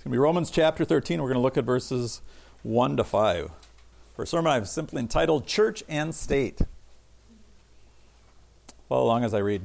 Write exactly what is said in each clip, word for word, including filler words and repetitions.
going to be Romans chapter thirteen. We're going to look at verses one to five. For a sermon I've simply entitled Church and State. Follow along as I read.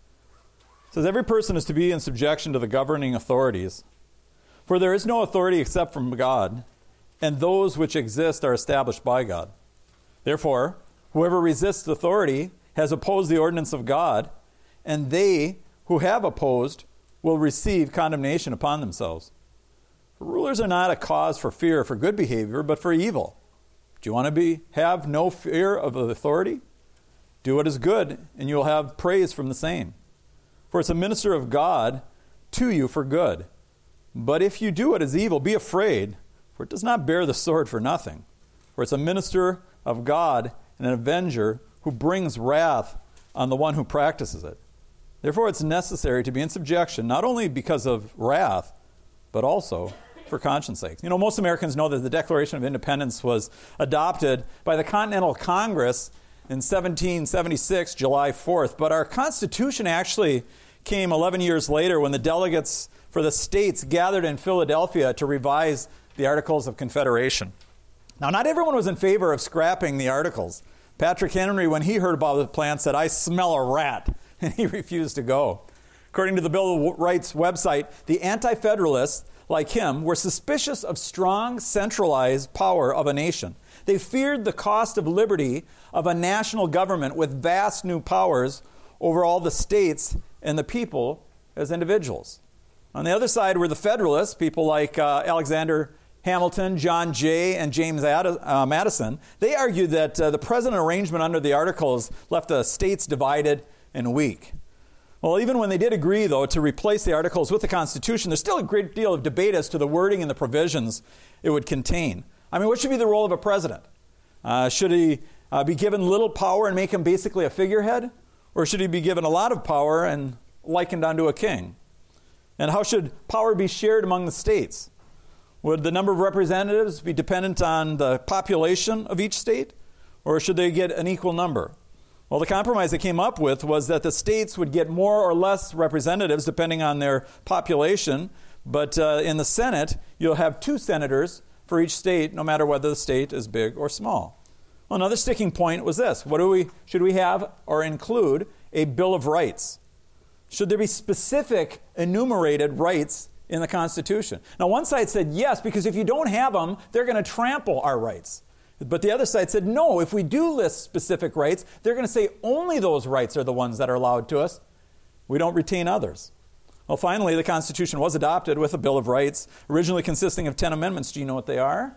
It says, every person is to be in subjection to the governing authorities. For there is no authority except from God, and those which exist are established by God. Therefore, whoever resists authority has opposed the ordinance of God, and they who have opposed will receive condemnation upon themselves. For rulers are not a cause for fear for good behavior, but for evil. Do you want to be have no fear of authority? Do what is good, and you will have praise from the same. For it's a minister of God to you for good. But if you do what is evil, be afraid, for it does not bear the sword for nothing. For it's a minister of God and an avenger who brings wrath on the one who practices it. Therefore it's necessary to be in subjection, not only because of wrath, but also for conscience sake. You know, most Americans know that the Declaration of Independence was adopted by the Continental Congress in seventeen seventy-six, July fourth. But our Constitution actually came eleven years later when the delegates for the states gathered in Philadelphia to revise the Articles of Confederation. Now, not everyone was in favor of scrapping the Articles. Patrick Henry, when he heard about the plan, said, "I smell a rat," and he refused to go. According to the Bill of Rights website, the Anti-Federalists, like him, were suspicious of strong, centralized power of a nation. They feared the cost of liberty of a national government with vast new powers over all the states and the people as individuals. On the other side were the Federalists, people like uh, Alexander Hamilton, John Jay, and James Ad- uh, Madison. They argued that uh, the present arrangement under the Articles left the states divided and weak. Well, even when they did agree, though, to replace the Articles with the Constitution, there's still a great deal of debate as to the wording and the provisions it would contain. I mean, what should be the role of a president? Uh, should he uh, be given little power and make him basically a figurehead? Or should he be given a lot of power and likened unto a king? And how should power be shared among the states? Would the number of representatives be dependent on the population of each state? Or should they get an equal number? Well, the compromise they came up with was that the states would get more or less representatives depending on their population, but uh, in the Senate, you'll have two senators for each state, no matter whether the state is big or small. Well, another sticking point was this. What do we should we have or include a Bill of Rights? Should there be specific enumerated rights in the Constitution? Now, one side said yes, because if you don't have them, they're going to trample our rights. But the other side said, no, if we do list specific rights, they're going to say only those rights are the ones that are allowed to us. We don't retain others. Well, finally, the Constitution was adopted with a Bill of Rights, originally consisting of ten amendments. Do you know what they are?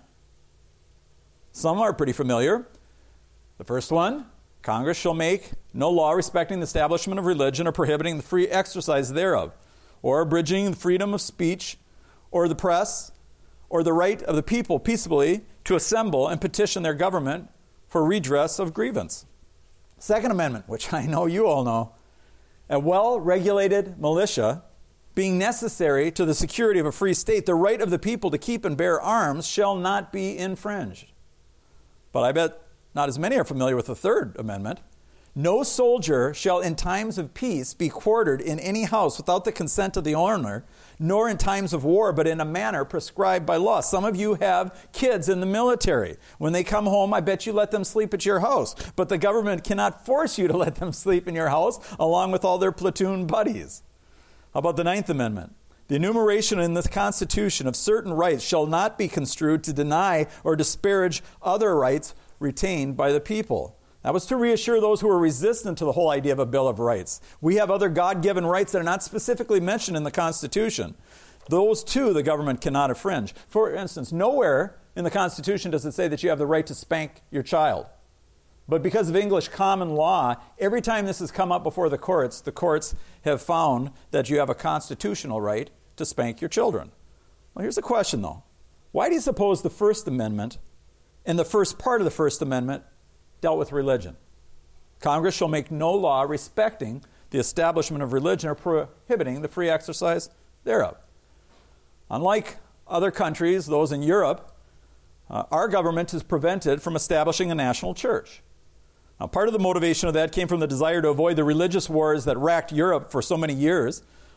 Some are pretty familiar. The first one, Congress shall make no law respecting the establishment of religion or prohibiting the free exercise thereof, or abridging the freedom of speech or the press, or the right of the people peaceably to assemble and petition their government for redress of grievance. Second Amendment, which I know you all know, a well-regulated militia being necessary to the security of a free state, the right of the people to keep and bear arms shall not be infringed. But I bet not as many are familiar with the Third Amendment. No soldier shall in times of peace be quartered in any house without the consent of the owner, nor in times of war, but in a manner prescribed by law. Some of you have kids in the military. When they come home, I bet you let them sleep at your house. But the government cannot force you to let them sleep in your house along with all their platoon buddies. How about the Ninth Amendment? The enumeration in the Constitution of certain rights shall not be construed to deny or disparage other rights retained by the people. That was to reassure those who were resistant to the whole idea of a Bill of Rights. We have other God-given rights that are not specifically mentioned in the Constitution. Those, too, the government cannot infringe. For instance, nowhere in the Constitution does it say that you have the right to spank your child. But because of English common law, every time this has come up before the courts, the courts have found that you have a constitutional right to spank your children. Well, here's the question, though. Why do you suppose the First Amendment and the first part of the First Amendment dealt with religion? Congress shall make no law respecting the establishment of religion or prohibiting the free exercise thereof. Unlike other countries, those in Europe, uh, our government is prevented from establishing a national church. Now, part of the motivation of that came from the desire to avoid the religious wars that racked Europe for so many years.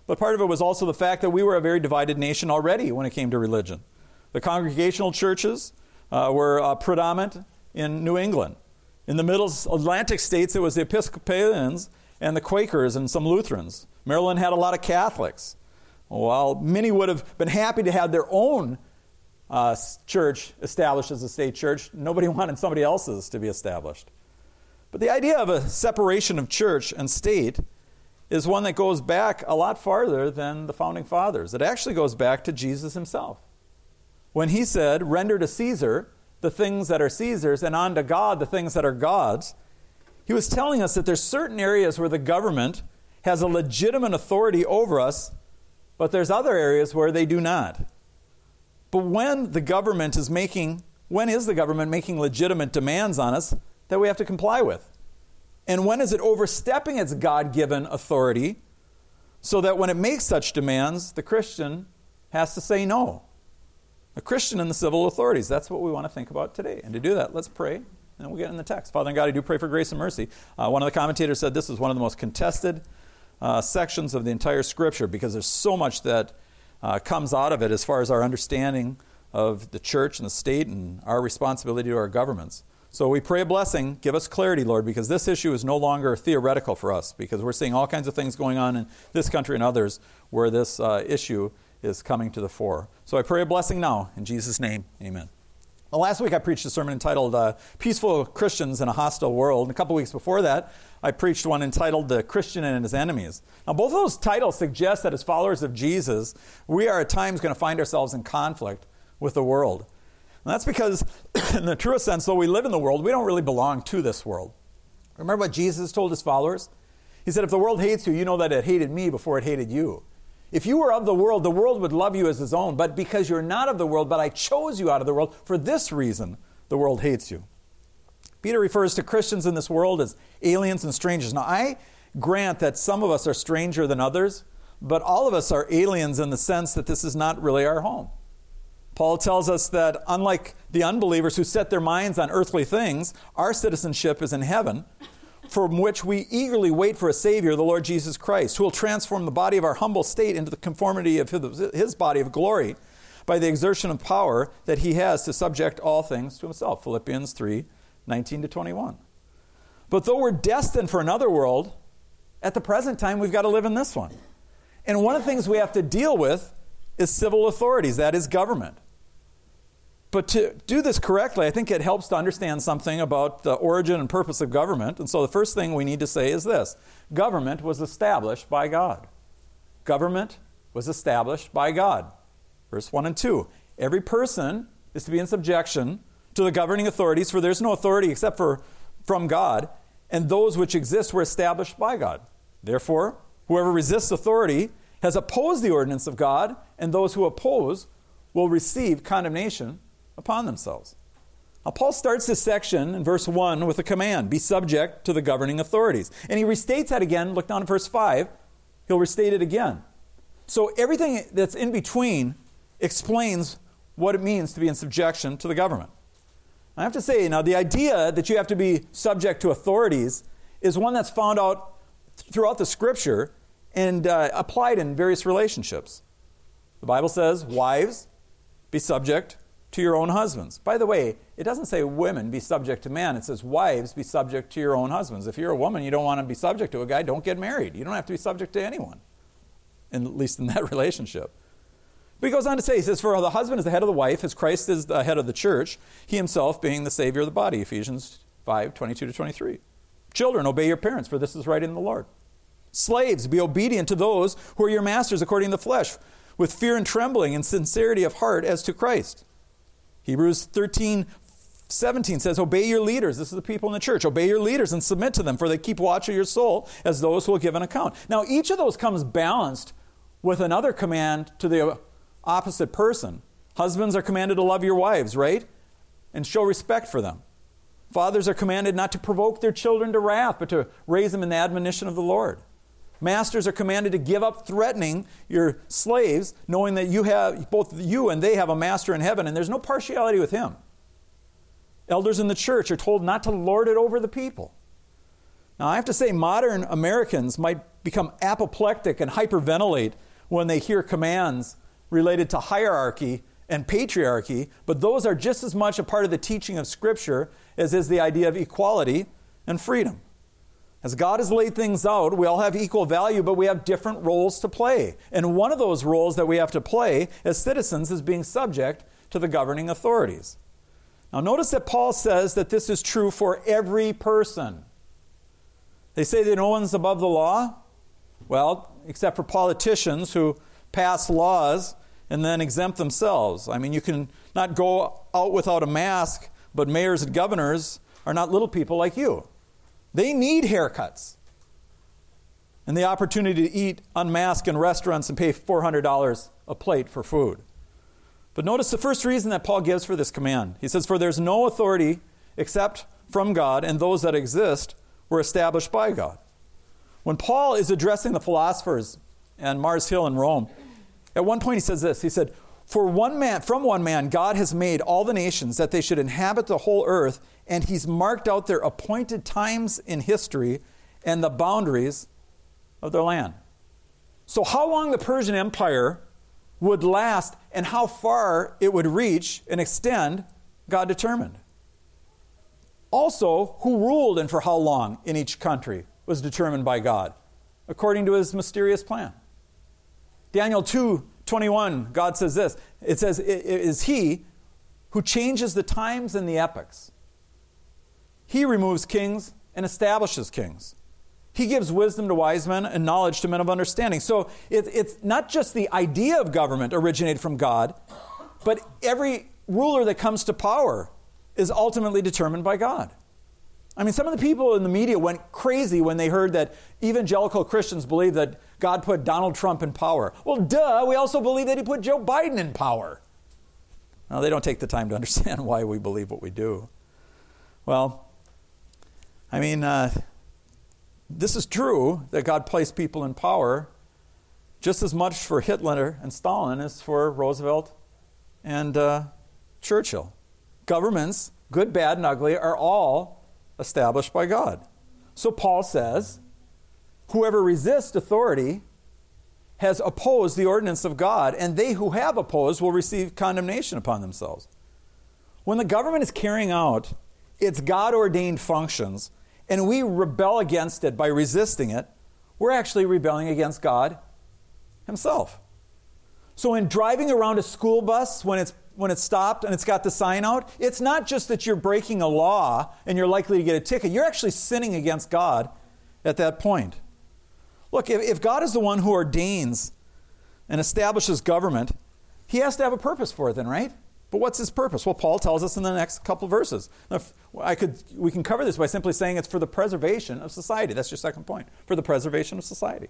But part of it was also the fact that we were a very divided nation already when it came to religion. The congregational churches uh, were uh, predominant in New England. In the middle Atlantic states, it was the Episcopalians and the Quakers and some Lutherans. Maryland had a lot of Catholics. While many would have been happy to have their own uh, church established as a state church, nobody wanted somebody else's to be established. But the idea of a separation of church and state is one that goes back a lot farther than the founding fathers. It actually goes back to Jesus himself. When he said, "Render to Caesar the things that are Caesar's, and unto God the things that are God's," he was telling us that there's certain areas where the government has a legitimate authority over us, but there's other areas where they do not. But when the government is making, when is the government making legitimate demands on us that we have to comply with? And when is it overstepping its God-given authority so that when it makes such demands, the Christian has to say no? A Christian in the civil authorities. That's what we want to think about today. And to do that, let's pray, and we'll get in the text. Father and God, I do pray for grace and mercy. Uh, one of the commentators said this is one of the most contested uh, sections of the entire Scripture because there's so much that uh, comes out of it as far as our understanding of the church and the state and our responsibility to our governments. So we pray a blessing. Give us clarity, Lord, because this issue is no longer theoretical for us, because we're seeing all kinds of things going on in this country and others where this uh, issue is coming to the fore. So I pray a blessing now. In Jesus' name, amen. Well, last week I preached a sermon entitled uh, Peaceful Christians in a Hostile World. And a couple weeks before that, I preached one entitled The Christian and His Enemies. Now, both of those titles suggest that as followers of Jesus, we are at times going to find ourselves in conflict with the world. And that's because, in the truest sense, though we live in the world, we don't really belong to this world. Remember what Jesus told his followers? He said, if the world hates you, you know that it hated me before it hated you. If you were of the world, the world would love you as its own. But because you're not of the world, but I chose you out of the world, for this reason, the world hates you. Peter refers to Christians in this world as aliens and strangers. Now, I grant that some of us are stranger than others, but all of us are aliens in the sense that this is not really our home. Paul tells us that unlike the unbelievers who set their minds on earthly things, our citizenship is in heaven, from which we eagerly wait for a Savior, the Lord Jesus Christ, who will transform the body of our humble state into the conformity of his body of glory by the exertion of power that he has to subject all things to himself. Philippians three, nineteen to twenty-one. But though we're destined for another world, at the present time we've got to live in this one. And one of the things we have to deal with is civil authorities, that is government. But to do this correctly, I think it helps to understand something about the origin and purpose of government. And so the first thing we need to say is this. Government was established by God. Government was established by God. Verse one and two. Every person is to be in subjection to the governing authorities, for there's no authority except for from God, and those which exist were established by God. Therefore, whoever resists authority has opposed the ordinance of God, and those who oppose will receive condemnation upon themselves. Now, Paul starts this section in verse one with a command, be subject to the governing authorities. And he restates that again. Look down at verse five. He'll restate it again. So everything that's in between explains what it means to be in subjection to the government. I have to say, now, the idea that you have to be subject to authorities is one that's found out throughout the Scripture and uh, applied in various relationships. The Bible says, wives, be subject to your own husbands. By the way, it doesn't say women be subject to men. It says wives be subject to your own husbands. If you're a woman, you don't want to be subject to a guy, don't get married. You don't have to be subject to anyone, in, at least in that relationship. But he goes on to say, he says, for the husband is the head of the wife, as Christ is the head of the church, he himself being the Savior of the body. Ephesians five, twenty-two to twenty-three. Children, obey your parents, for this is right in the Lord. Slaves, be obedient to those who are your masters according to the flesh, with fear and trembling and sincerity of heart as to Christ. Hebrews thirteen, seventeen says, obey your leaders. This is the people in the church. Obey your leaders and submit to them, for they keep watch of your soul as those who will give an account. Now, each of those comes balanced with another command to the opposite person. Husbands are commanded to love your wives, right? And show respect for them. Fathers are commanded not to provoke their children to wrath, but to raise them in the admonition of the Lord. Masters are commanded to give up threatening your slaves, knowing that you have, both you and they have a master in heaven, and there's no partiality with him. Elders in the church are told not to lord it over the people. Now, I have to say, modern Americans might become apoplectic and hyperventilate when they hear commands related to hierarchy and patriarchy, but those are just as much a part of the teaching of Scripture as is the idea of equality and freedom. As God has laid things out, we all have equal value, but we have different roles to play. And one of those roles that we have to play as citizens is being subject to the governing authorities. Now, notice that Paul says that this is true for every person. They say that no one's above the law. Well, except for politicians who pass laws and then exempt themselves. I mean, you can not go out without a mask, but mayors and governors are not little people like you. They need haircuts and the opportunity to eat unmasked in restaurants and pay four hundred dollars a plate for food. But notice the first reason that Paul gives for this command. He says, "For there's no authority except from God, and those that exist were established by God." When Paul is addressing the philosophers on Mars Hill in Rome, at one point he says this. He said, "For one man, from one man, God has made all the nations that they should inhabit the whole earth, and he's marked out their appointed times in history and the boundaries of their land." So how long the Persian Empire would last and how far it would reach and extend, God determined. Also, who ruled and for how long in each country was determined by God, according to his mysterious plan. Daniel two twenty-one, God says this. It says, "It is he who changes the times and the epochs. He removes kings and establishes kings. He gives wisdom to wise men and knowledge to men of understanding." So it, it's not just the idea of government originated from God, but every ruler that comes to power is ultimately determined by God. I mean, some of the people in the media went crazy when they heard that evangelical Christians believe that God put Donald Trump in power. Well, duh, we also believe that he put Joe Biden in power. Now, they don't take the time to understand why we believe what we do. Well, I mean, uh, this is true that God placed people in power just as much for Hitler and Stalin as for Roosevelt and uh, Churchill. Governments, good, bad, and ugly, are all established by God. So Paul says, whoever resists authority has opposed the ordinance of God, and they who have opposed will receive condemnation upon themselves. When the government is carrying out its God-ordained functions, and we rebel against it by resisting it, we're actually rebelling against God himself. So in driving around a school bus when it's when it's stopped and it's got the sign out, it's not just that you're breaking a law and you're likely to get a ticket. You're actually sinning against God at that point. Look, if, if God is the one who ordains and establishes government, he has to have a purpose for it then, right? But what's his purpose? Well, Paul tells us in the next couple of verses. Now, if I could, we can cover this by simply saying it's for the preservation of society. That's your second point. For the preservation of society.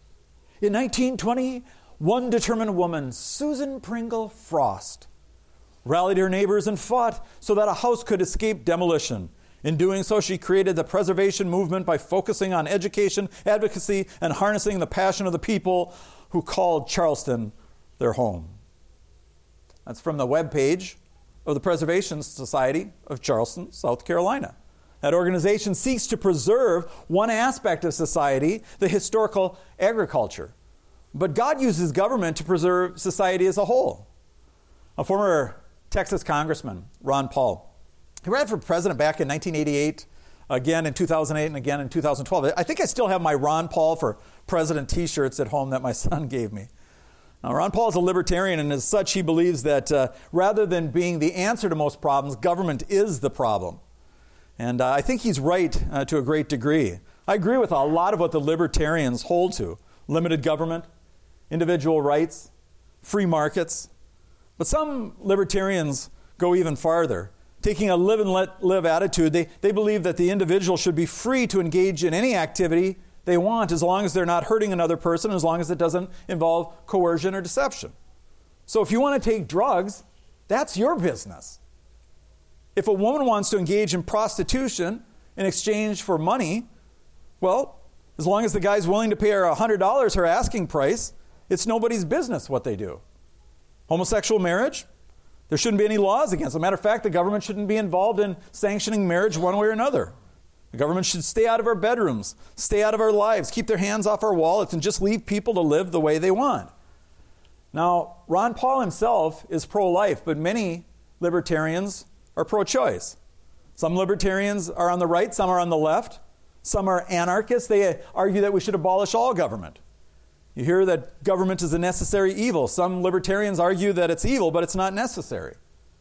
In nineteen twenty, one determined woman, Susan Pringle Frost, rallied her neighbors and fought so that a house could escape demolition. In doing so, she created the preservation movement by focusing on education, advocacy, and harnessing the passion of the people who called Charleston their home. That's from the webpage of the Preservation Society of Charleston, South Carolina. That organization seeks to preserve one aspect of society, the historical agriculture. But God uses government to preserve society as a whole. A former Texas Congressman, Ron Paul, he ran for president back in nineteen eighty-eight, again in two thousand eight, and again in two thousand twelve. I think I still have my Ron Paul for President t-shirts at home that my son gave me. Now, Ron Paul is a libertarian, and as such, he believes that uh, rather than being the answer to most problems, government is the problem. And uh, I think he's right uh, to a great degree. I agree with a lot of what the libertarians hold to. Limited government, individual rights, free markets. But some libertarians go even farther. Taking a live and let live attitude, they, they believe that the individual should be free to engage in any activity they want as long as they're not hurting another person, as long as it doesn't involve coercion or deception. So if you want to take drugs, that's your business. If a woman wants to engage in prostitution in exchange for money, well, as long as the guy's willing to pay her one hundred dollars her asking price, it's nobody's business what they do. Homosexual marriage, there shouldn't be any laws against it. As a matter of fact, the government shouldn't be involved in sanctioning marriage one way or another. The government should stay out of our bedrooms, stay out of our lives, keep their hands off our wallets, and just leave people to live the way they want. Now, Ron Paul himself is pro-life, but many libertarians are pro-choice. Some libertarians are on the right, some are on the left. Some are anarchists. They argue that we should abolish all government. You hear that government is a necessary evil. Some libertarians argue that it's evil, but it's not necessary.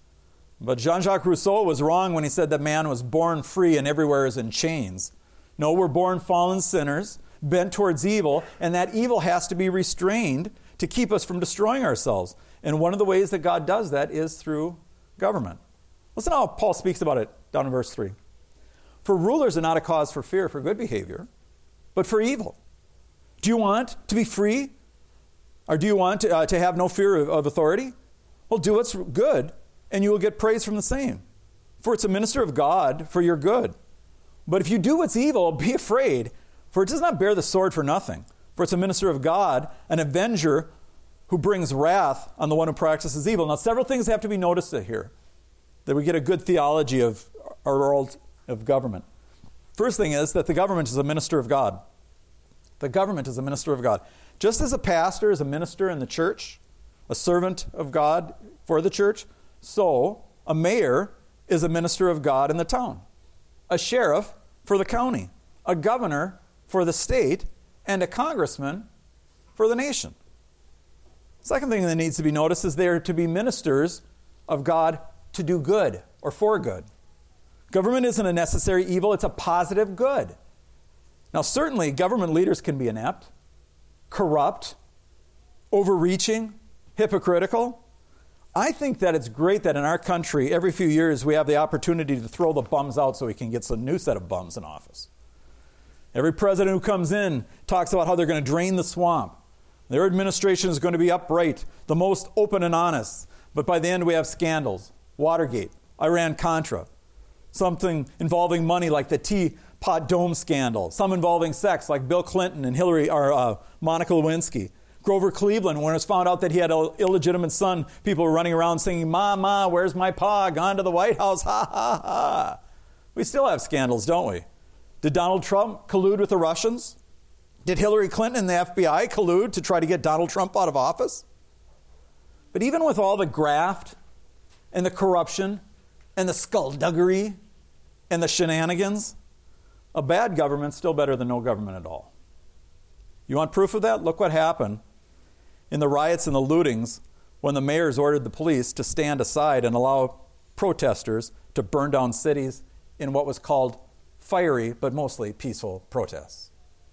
But Jean-Jacques Rousseau was wrong when he said that man was born free and everywhere is in chains. No, we're born fallen sinners, bent towards evil, and that evil has to be restrained to keep us from destroying ourselves. And one of the ways that God does that is through government. Listen how Paul speaks about it down in verse three. For rulers are not a cause for fear for good behavior, but for evil. Do you want to be free? Or do you want to, uh, to have no fear of, of authority? Well, do what's good, and you will get praise from the same. For it's a minister of God for your good. But if you do what's evil, be afraid, for it does not bear the sword for nothing. For it's a minister of God, an avenger who brings wrath on the one who practices evil. Now, several things have to be noticed here, that we get a good theology of our world of government. First thing is that the government is a minister of God. The government is a minister of God. Just as a pastor is a minister in the church, a servant of God for the church, so a mayor is a minister of God in the town, a sheriff for the county, a governor for the state, and a congressman for the nation. Second thing that needs to be noticed is they are to be ministers of God to do good or for good. Government isn't a necessary evil, it's a positive good. Now, certainly, government leaders can be inept, corrupt, overreaching, hypocritical. I think that it's great that in our country, every few years, we have the opportunity to throw the bums out so we can get a new set of bums in office. Every president who comes in talks about how they're going to drain the swamp. Their administration is going to be upright, the most open and honest. But by the end, we have scandals. Watergate, Iran-Contra, something involving money like the Teapot Dome scandal, some involving sex like Bill Clinton and Hillary or uh, Monica Lewinsky. Grover Cleveland, when it was found out that he had an illegitimate son, people were running around singing, "Ma, Ma, where's my pa? Gone to the White House, ha, ha, ha." We still have scandals, don't we? Did Donald Trump collude with the Russians? Did Hillary Clinton and the F B I collude to try to get Donald Trump out of office? But even with all the graft and the corruption and the skullduggery and the shenanigans, a bad government's still better than no government at all. You want proof of that? Look what happened in the riots and the lootings when the mayors ordered the police to stand aside and allow protesters to burn down cities in what was called fiery but mostly peaceful protests.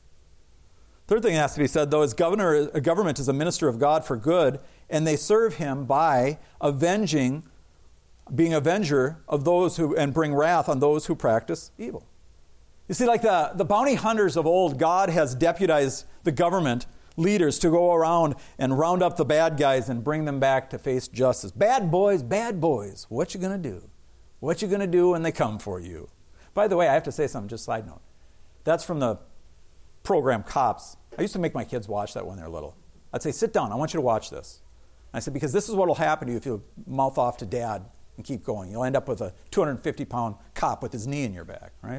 Third thing that has to be said, though, is governor, a government is a minister of God for good, and they serve him by avenging, being avenger of those who, and bring wrath on those who practice evil. You see, like the, the bounty hunters of old, God has deputized the government leaders to go around and round up the bad guys and bring them back to face justice. Bad boys, bad boys, what you going to do? What you going to do when they come for you? By the way, I have to say something, just side note. That's from the program Cops. I used to make my kids watch that when they were little. I'd say, sit down, I want you to watch this. And I said, because this is what will happen to you if you mouth off to dad and keep going. You'll end up with a two hundred fifty pound cop with his knee in your back, right?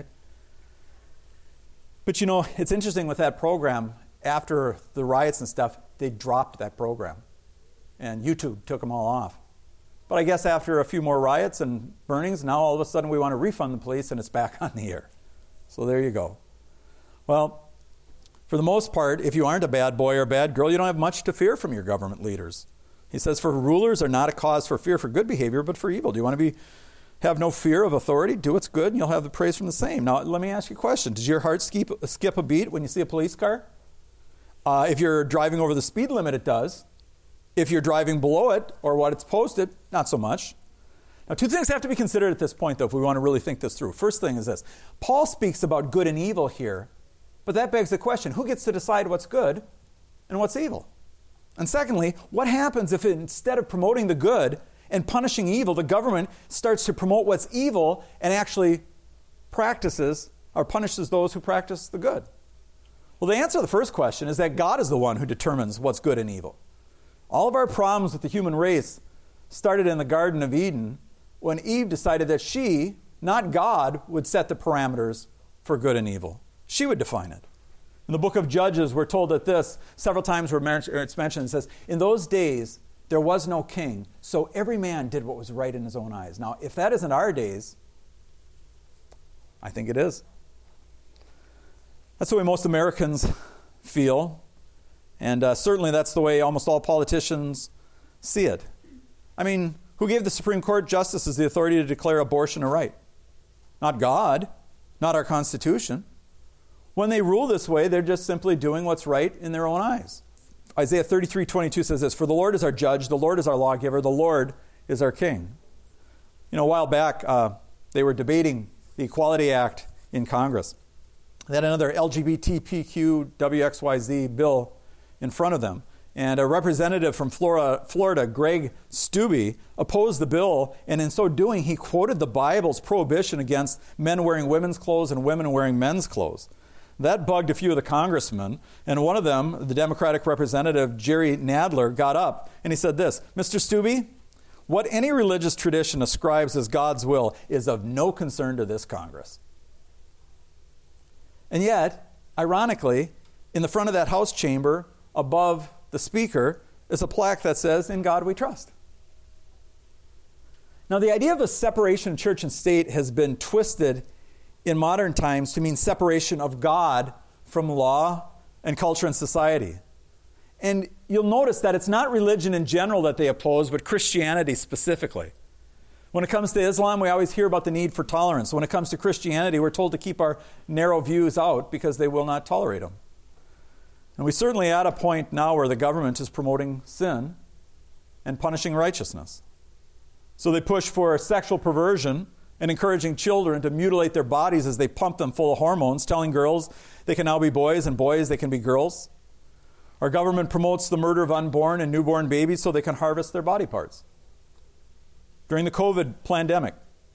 But you know, it's interesting with that program, after the riots and stuff, they dropped that program. And YouTube took them all off. But I guess after a few more riots and burnings, now all of a sudden we want to refund the police and it's back on the air. So there you go. Well, for the most part, if you aren't a bad boy or a bad girl, you don't have much to fear from your government leaders. He says, for rulers are not a cause for fear for good behavior, but for evil. Do you want to be have no fear of authority? Do what's good, and you'll have the praise from the same. Now, let me ask you a question. Does your heart skip, skip a beat when you see a police car? Uh, if you're driving over the speed limit, it does. If you're driving below it, or what it's posted, not so much. Now, two things have to be considered at this point, though, if we want to really think this through. First thing is this. Paul speaks about good and evil here, but that begs the question, who gets to decide what's good and what's evil? And secondly, what happens if instead of promoting the good and punishing evil, the government starts to promote what's evil and actually practices or punishes those who practice the good? Well, the answer to the first question is that God is the one who determines what's good and evil. All of our problems with the human race started in the Garden of Eden when Eve decided that she, not God, would set the parameters for good and evil. She would define it. In the book of Judges, we're told that this, several times it's mentioned, it says, in those days there was no king, so every man did what was right in his own eyes. Now, if that isn't our days, I think it is. That's the way most Americans feel, and uh, certainly that's the way almost all politicians see it. I mean, who gave the Supreme Court justices the authority to declare abortion a right? Not God, not our Constitution. When they rule this way, they're just simply doing what's right in their own eyes. Isaiah thirty-three twenty-two says this, "For the Lord is our judge, the Lord is our lawgiver, the Lord is our king." You know, a while back, uh, they were debating the Equality Act in Congress. They had another L G B T Q W X Y Z bill in front of them. And a representative from Florida, Florida, Greg Steube, opposed the bill, and in so doing, he quoted the Bible's prohibition against men wearing women's clothes and women wearing men's clothes. That bugged a few of the congressmen, and one of them, the Democratic representative Jerry Nadler, got up and he said this, "Mister Steube, what any religious tradition ascribes as God's will is of no concern to this Congress." And yet, ironically, in the front of that House chamber, above the speaker, is a plaque that says, "In God we trust." Now, the idea of a separation of church and state has been twisted in modern times to mean separation of God from law and culture and society. And you'll notice that it's not religion in general that they oppose, but Christianity specifically. When it comes to Islam, we always hear about the need for tolerance. When it comes to Christianity, we're told to keep our narrow views out because they will not tolerate them. And we're certainly at a point now where the government is promoting sin and punishing righteousness. So they push for sexual perversion and encouraging children to mutilate their bodies as they pump them full of hormones, telling girls they can now be boys and boys they can be girls. Our government promotes the murder of unborn and newborn babies so they can harvest their body parts. During the COVID pandemic,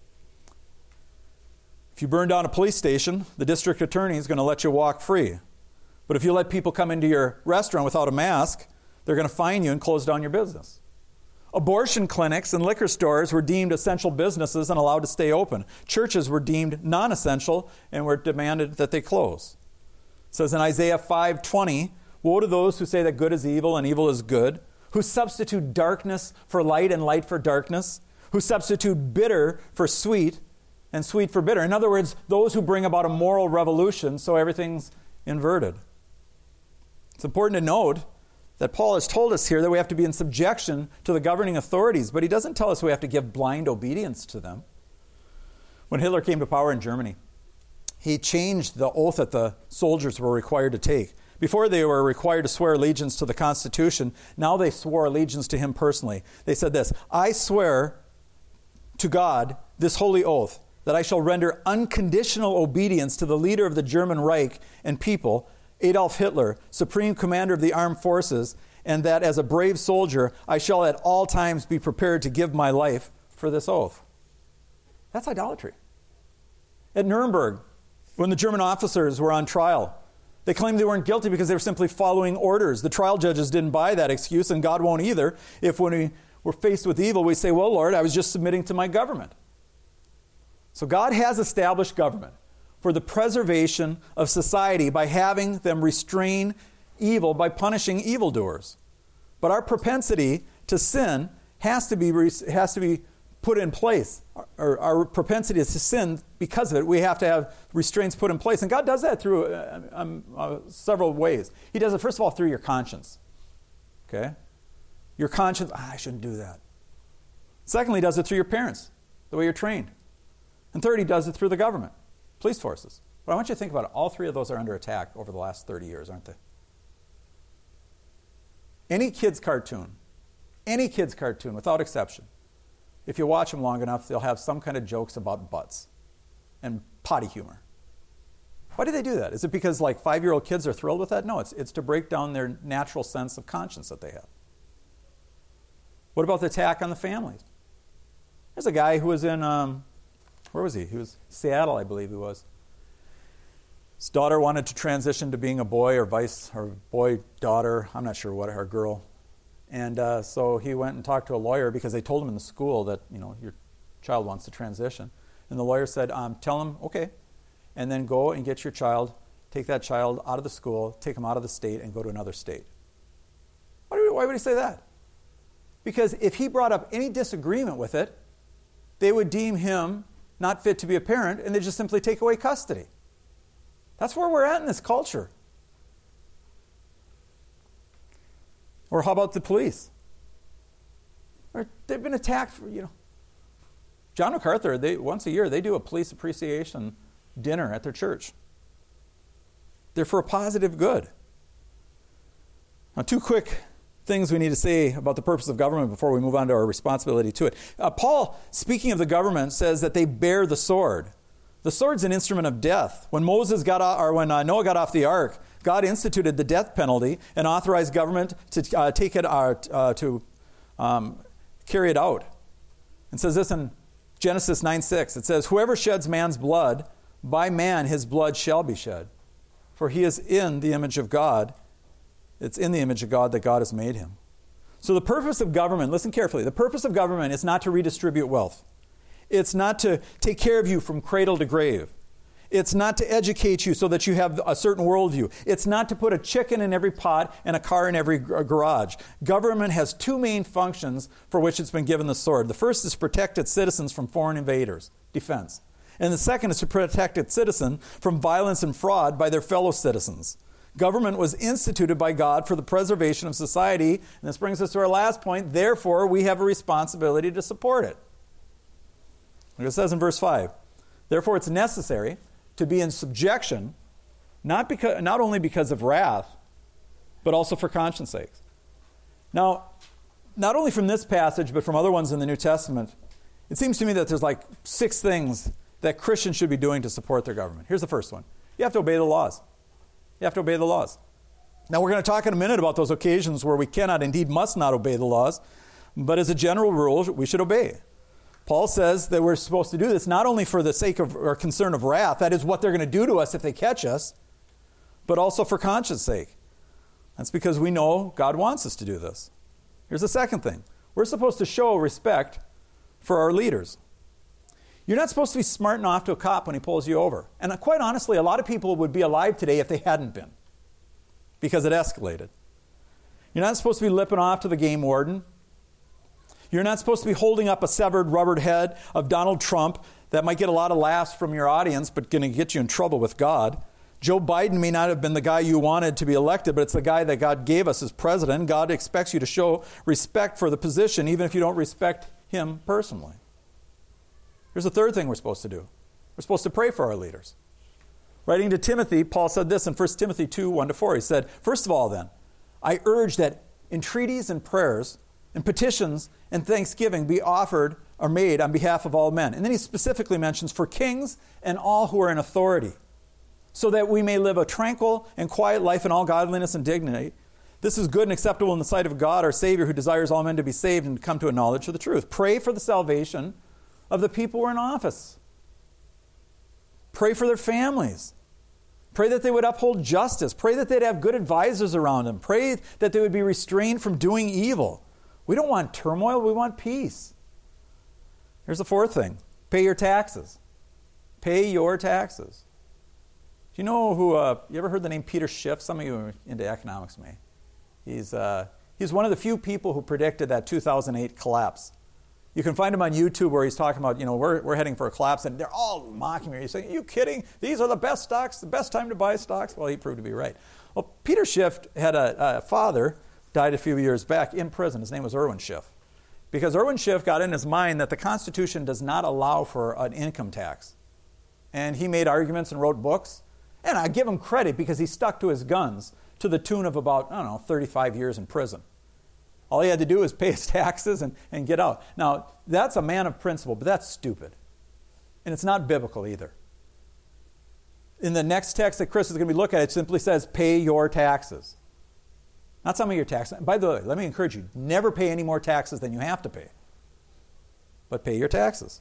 if you burn down a police station, the district attorney is going to let you walk free. But if you let people come into your restaurant without a mask, they're going to fine you and close down your business. Abortion clinics and liquor stores were deemed essential businesses and allowed to stay open. Churches were deemed non-essential and were demanded that they close. It says in Isaiah five twenty, "Woe to those who say that good is evil and evil is good, who substitute darkness for light and light for darkness, who substitute bitter for sweet and sweet for bitter." In other words, those who bring about a moral revolution so everything's inverted. It's important to note that Paul has told us here that we have to be in subjection to the governing authorities, but he doesn't tell us we have to give blind obedience to them. When Hitler came to power in Germany, he changed the oath that the soldiers were required to take. Before they were required to swear allegiance to the Constitution, now they swore allegiance to him personally. They said this, "I swear to God this holy oath, that I shall render unconditional obedience to the leader of the German Reich and people, Adolf Hitler, Supreme Commander of the Armed Forces, and that as a brave soldier, I shall at all times be prepared to give my life for this oath." That's idolatry. At Nuremberg, when the German officers were on trial, they claimed they weren't guilty because they were simply following orders. The trial judges didn't buy that excuse, and God won't either, if when we were faced with evil, we say, "Well, Lord, I was just submitting to my government." So God has established government for the preservation of society by having them restrain evil by punishing evildoers. But our propensity to sin has to be has to be put in place. Our, our propensity to sin, because of it, we have to have restraints put in place. And God does that through uh, um, uh, several ways. He does it, first of all, through your conscience. Okay? Your conscience, ah, I shouldn't do that. Secondly, he does it through your parents, the way you're trained. And third, he does it through the government. Police forces. But I want you to think about it. All three of those are under attack over the last thirty years, aren't they? Any kid's cartoon, any kid's cartoon, without exception, if you watch them long enough, they'll have some kind of jokes about butts and potty humor. Why do they do that? Is it because like five-year-old kids are thrilled with that? No, it's, it's to break down their natural sense of conscience that they have. What about the attack on the families? There's a guy who was in... Um, Where was he? He was Seattle, I believe he was. His daughter wanted to transition to being a boy or vice, or boy, daughter, I'm not sure what, her girl. And uh, so he went and talked to a lawyer because they told him in the school that, you know, your child wants to transition. And the lawyer said, um, tell him, okay, and then go and get your child, take that child out of the school, take him out of the state, and go to another state. Why, do we, why would he say that? Because if he brought up any disagreement with it, they would deem him not fit to be a parent, and they'd just simply take away custody. That's where we're at in this culture. Or how about the police? Or they've been attacked for, you know. John MacArthur, they, once a year, they do a police appreciation dinner at their church. They're for a positive good. Now, two quick things we need to say about the purpose of government before we move on to our responsibility to it. Uh, Paul, speaking of the government, says that they bear the sword. The sword's an instrument of death. When Moses got off, or when uh, Noah got off the ark, God instituted the death penalty and authorized government to uh, take it out, uh, to um, carry it out. It says this in Genesis nine six. It says, "Whoever sheds man's blood, by man his blood shall be shed. For he is in the image of God." It's in the image of God that God has made him. So the purpose of government, listen carefully, the purpose of government is not to redistribute wealth. It's not to take care of you from cradle to grave. It's not to educate you so that you have a certain worldview. It's not to put a chicken in every pot and a car in every garage. Government has two main functions for which it's been given the sword. The first is to protect its citizens from foreign invaders, defense. And the second is to protect its citizen from violence and fraud by their fellow citizens. Government was instituted by God for the preservation of society, and this brings us to our last point. Therefore, we have a responsibility to support it. Like it says in verse five, "Therefore it's necessary to be in subjection, not because, not only because of wrath, but also for conscience sake." Now, not only from this passage, but from other ones in the New Testament, it seems to me that there's like six things that Christians should be doing to support their government. Here's the first one. You have to obey the laws. You have to obey the laws. Now, we're going to talk in a minute about those occasions where we cannot, indeed must not obey the laws, but as a general rule, we should obey. Paul says that we're supposed to do this not only for the sake of or concern of wrath, that is what they're going to do to us if they catch us, but also for conscience sake. That's because we know God wants us to do this. Here's the second thing. We're supposed to show respect for our leaders. You're not supposed to be smarting off to a cop when he pulls you over. And quite honestly, a lot of people would be alive today if they hadn't been, because it escalated. You're not supposed to be lipping off to the game warden. You're not supposed to be holding up a severed rubbered head of Donald Trump that might get a lot of laughs from your audience, but going to get you in trouble with God. Joe Biden may not have been the guy you wanted to be elected, but it's the guy that God gave us as president. God expects you to show respect for the position, even if you don't respect him personally. Here's the third thing we're supposed to do. We're supposed to pray for our leaders. Writing to Timothy, Paul said this in First Timothy two, one to four. He said, "First of all then, I urge that entreaties and prayers and petitions and thanksgiving be offered or made on behalf of all men." And then he specifically mentions for kings and all who are in authority, so that we may live a tranquil and quiet life in all godliness and dignity. This is good and acceptable in the sight of God, our Savior, who desires all men to be saved and to come to a knowledge of the truth. Pray for the salvation of the people who are in office. Pray for their families. Pray that they would uphold justice. Pray that they'd have good advisors around them. Pray that they would be restrained from doing evil. We don't want turmoil, we want peace. Here's the fourth thing. Pay your taxes. Pay your taxes. Do you know who, uh, you ever heard the name Peter Schiff? Some of you are into economics may. He's, uh, he's one of the few people who predicted that two thousand eight collapse. You can find him on YouTube where he's talking about, you know, we're, we're heading for a collapse, and they're all mocking me. He's saying, "Are you kidding? These are the best stocks, the best time to buy stocks." Well, he proved to be right. Well, Peter Schiff had a, a father, died a few years back in prison. His name was Irwin Schiff. Because Irwin Schiff got in his mind that the Constitution does not allow for an income tax. And he made arguments and wrote books. And I give him credit because he stuck to his guns to the tune of about, I don't know, thirty-five years in prison. All he had to do was pay his taxes and, and get out. Now, that's a man of principle, but that's stupid. And it's not biblical either. In the next text that Chris is going to be looking at, it simply says, pay your taxes. Not some of your taxes. By the way, let me encourage you, never pay any more taxes than you have to pay. But pay your taxes.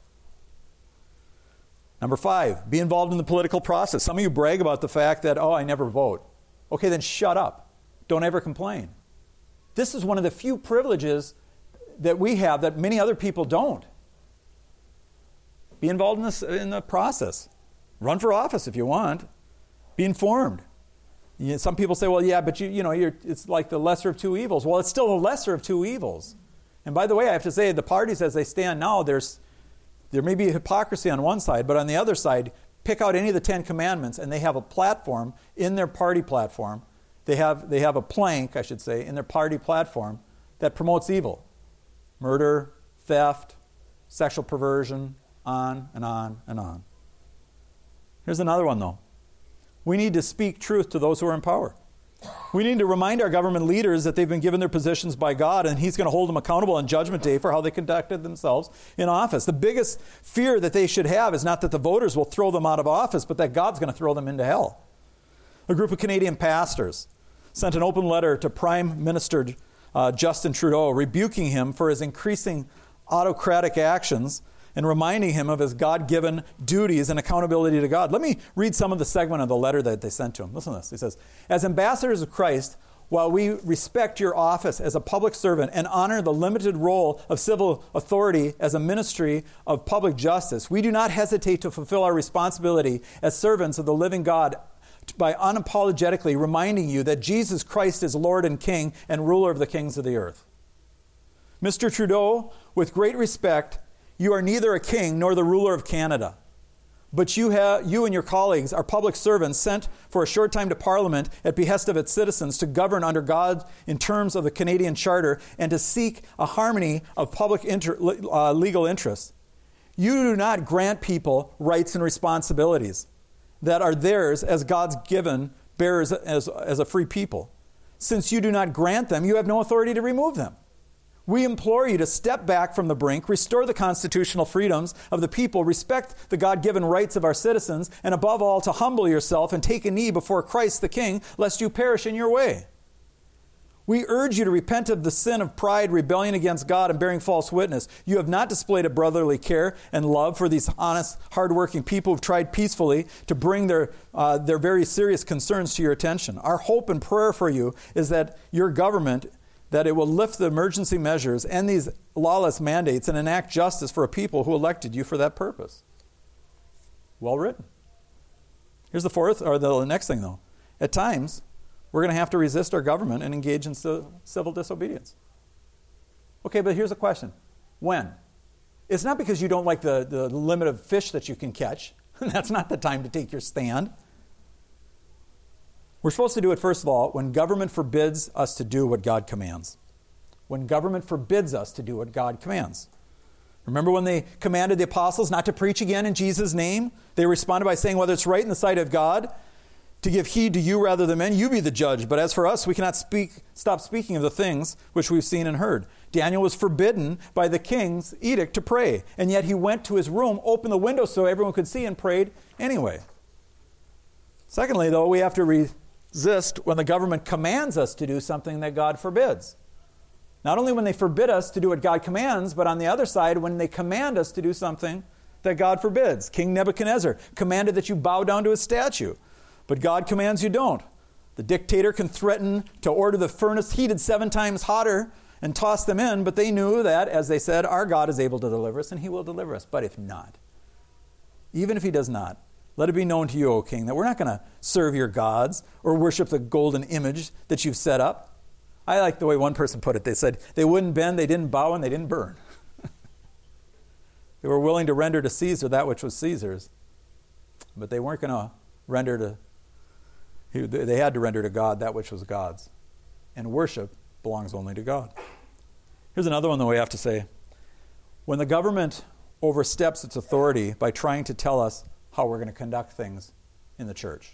Number five, be involved in the political process. Some of you brag about the fact that, oh, I never vote. Okay, then shut up. Don't ever complain. This is one of the few privileges that we have that many other people don't. Be involved in, this, in the process. Run for office if you want. Be informed. You know, some people say, well, yeah, but you, you know, you're, it's like the lesser of two evils. Well, it's still the lesser of two evils. And by the way, I have to say, the parties as they stand now, there's there may be hypocrisy on one side, but on the other side, pick out any of the Ten Commandments, and they have a platform in their party platform. They have they have a plank, I should say, in their party platform that promotes evil. Murder, theft, sexual perversion, on and on and on. Here's another one, though. We need to speak truth to those who are in power. We need to remind our government leaders that they've been given their positions by God, and He's going to hold them accountable on Judgment Day for how they conducted themselves in office. The biggest fear that they should have is not that the voters will throw them out of office, but that God's going to throw them into hell. A group of Canadian pastors sent an open letter to Prime Minister uh, Justin Trudeau, rebuking him for his increasing autocratic actions and reminding him of his God-given duties and accountability to God. Let me read some of the segment of the letter that they sent to him. Listen to this. He says, as ambassadors of Christ, while we respect your office as a public servant and honor the limited role of civil authority as a ministry of public justice, we do not hesitate to fulfill our responsibility as servants of the living God by unapologetically reminding you that Jesus Christ is Lord and King and ruler of the kings of the earth. Mister Trudeau, with great respect, you are neither a king nor the ruler of Canada, but you have, you and your colleagues are public servants sent for a short time to Parliament at behest of its citizens to govern under God in terms of the Canadian Charter and to seek a harmony of public inter, uh, legal interests. You do not grant people rights and responsibilities that are theirs as God's given bearers as, as a free people. Since you do not grant them, you have no authority to remove them. We implore you to step back from the brink, restore the constitutional freedoms of the people, respect the God-given rights of our citizens, and above all, to humble yourself and take a knee before Christ the King, lest you perish in your way. We urge you to repent of the sin of pride, rebellion against God, and bearing false witness. You have not displayed a brotherly care and love for these honest, hardworking people who've tried peacefully to bring their, uh, their very serious concerns to your attention. Our hope and prayer for you is that your government that it will lift the emergency measures and these lawless mandates and enact justice for a people who elected you for that purpose. Well written. Here's the fourth, or the next thing though. At times, we're going to have to resist our government and engage in civil disobedience. Okay, but here's a question. When? It's not because you don't like the, the limit of fish that you can catch. That's not the time to take your stand. We're supposed to do it, first of all, when government forbids us to do what God commands. When government forbids us to do what God commands. Remember when they commanded the apostles not to preach again in Jesus' name? They responded by saying, whether it's right in the sight of God, to give heed to you rather than men, you be the judge. But as for us, we cannot speak, stop speaking of the things which we've seen and heard. Daniel was forbidden by the king's edict to pray, and yet he went to his room, opened the window so everyone could see, and prayed anyway. Secondly, though, we have to resist when the government commands us to do something that God forbids. Not only when they forbid us to do what God commands, but on the other side, when they command us to do something that God forbids. King Nebuchadnezzar commanded that you bow down to his statue, but God commands you don't. The dictator can threaten to order the furnace heated seven times hotter and toss them in, but they knew that, as they said, our God is able to deliver us, and he will deliver us. But if not, even if he does not, let it be known to you, O king, that we're not going to serve your gods or worship the golden image that you've set up. I like the way one person put it. They said they wouldn't bend, they didn't bow, and they didn't burn. They were willing to render to Caesar that which was Caesar's, but they weren't going to render to, they had to render to God that which was God's. And worship belongs only to God. Here's another one that we have to say. When the government oversteps its authority by trying to tell us how we're going to conduct things in the church.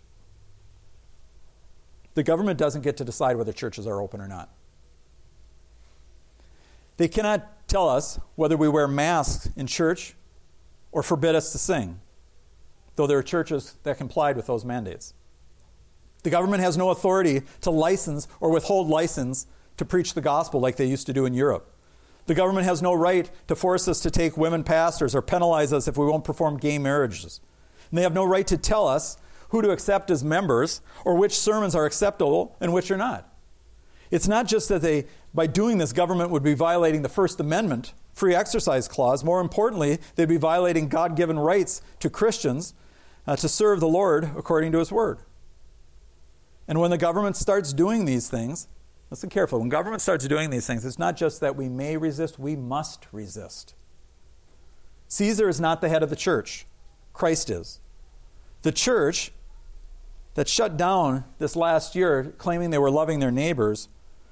The government doesn't get to decide whether churches are open or not. They cannot tell us whether we wear masks in church or forbid us to sing, though there are churches that complied with those mandates. The government has no authority to license or withhold license to preach the gospel like they used to do in Europe. The government has no right to force us to take women pastors or penalize us if we won't perform gay marriages. And they have no right to tell us who to accept as members or which sermons are acceptable and which are not. It's not just that they, by doing this, government would be violating the First Amendment free exercise clause. More importantly, they'd be violating God-given rights to Christians uh, to serve the Lord according to his word. And when the government starts doing these things, listen carefully, when government starts doing these things, it's not just that we may resist, we must resist. Caesar is not the head of the church. Christ is. The church that shut down this last year, claiming they were loving their neighbors,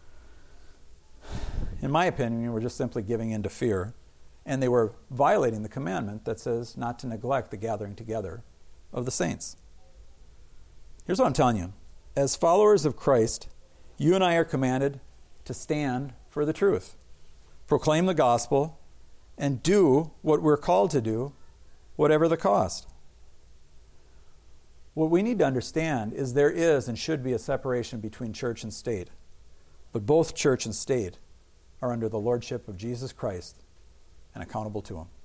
in my opinion, were just simply giving in to fear. And they were violating the commandment that says not to neglect the gathering together of the saints. Here's what I'm telling you. As followers of Christ, you and I are commanded to stand for the truth, proclaim the gospel, and do what we're called to do, whatever the cost. What we need to understand is there is and should be a separation between church and state. But both church and state are under the lordship of Jesus Christ and accountable to him.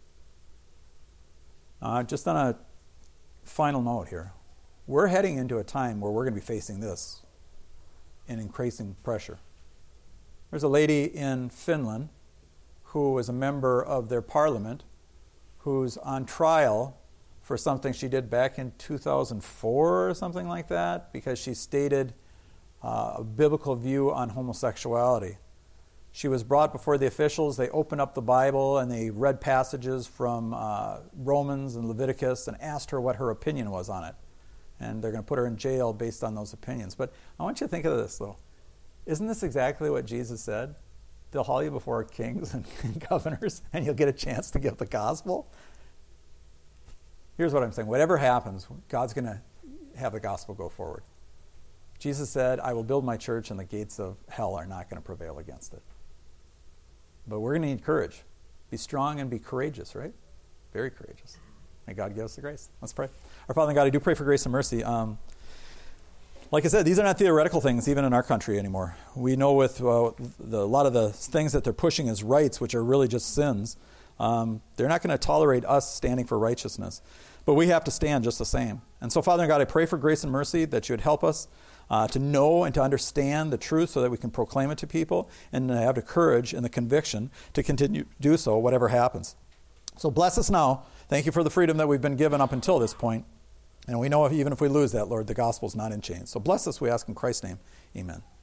Uh, just on a final note here, we're heading into a time where we're going to be facing this in increasing pressure. There's a lady in Finland who is a member of their parliament who's on trial for something she did back in two thousand four or something like that, because she stated uh, a biblical view on homosexuality. She was brought before the officials. They opened up the Bible and they read passages from uh, Romans and Leviticus and asked her what her opinion was on it. And they're going to put her in jail based on those opinions. But I want you to think of this, though. Isn't this exactly what Jesus said? They'll haul you before kings and governors, and you'll get a chance to give the gospel. Here's what I'm saying. Whatever happens, God's going to have the gospel go forward. Jesus said, I will build my church, and the gates of hell are not going to prevail against it. But we're going to need courage. Be strong and be courageous, right? Very courageous. May God give us the grace. Let's pray. Our Father in God, I do pray for grace and mercy. Um, like I said, these are not theoretical things even in our country anymore. We know with uh, the, a lot of the things that they're pushing as rights, which are really just sins, um, they're not going to tolerate us standing for righteousness. But we have to stand just the same. And so, Father in God, I pray for grace and mercy that you would help us uh, to know and to understand the truth so that we can proclaim it to people and to have the courage and the conviction to continue to do so, whatever happens. So bless us now. Thank you for the freedom that we've been given up until this point. And we know if, even if we lose that, Lord, the gospel's not in chains. So bless us, we ask in Christ's name. Amen.